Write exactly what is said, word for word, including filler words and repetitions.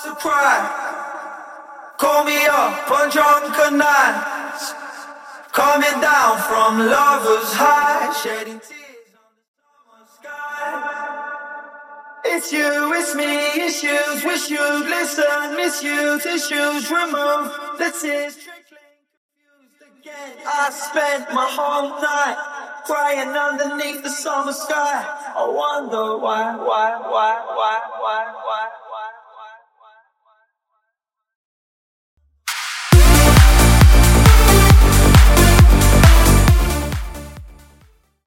To cry, call me up on drunken nights, coming down from lovers' high, shedding tears on the summer sky. It's you, it's me, issues, wish you'd listen, miss you, tissues remove, the tears trickling, confused again. I spent my whole night crying underneath the summer sky. I wonder why, why, why, why, why, why, why.